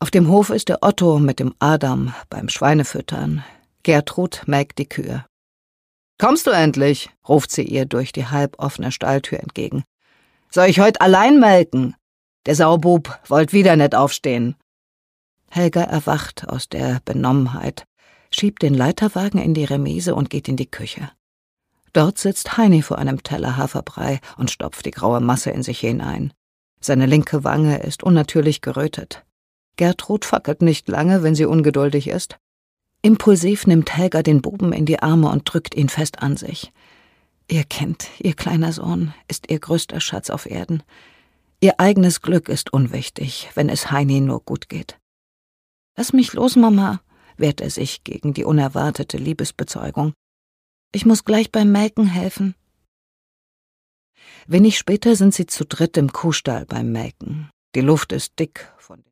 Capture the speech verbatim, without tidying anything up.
Auf dem Hof ist der Otto mit dem Adam beim Schweinefüttern. Gertrud melkt die Kühe. »Kommst du endlich?« ruft sie ihr durch die halboffene Stalltür entgegen. »Soll ich heut allein melken? Der Saubub wollt wieder nicht aufstehen.« Helga erwacht aus der Benommenheit, schiebt den Leiterwagen in die Remise und geht in die Küche. Dort sitzt Heini vor einem Teller Haferbrei und stopft die graue Masse in sich hinein. Seine linke Wange ist unnatürlich gerötet. Gertrud fackelt nicht lange, wenn sie ungeduldig ist. Impulsiv nimmt Helga den Buben in die Arme und drückt ihn fest an sich. Ihr Kind, ihr kleiner Sohn, ist ihr größter Schatz auf Erden. Ihr eigenes Glück ist unwichtig, wenn es Heini nur gut geht. »Lass mich los, Mama«, wehrt er sich gegen die unerwartete Liebesbezeugung. »Ich muss gleich beim Melken helfen.« Wenig später sind sie zu dritt im Kuhstall beim Melken. Die Luft ist dick von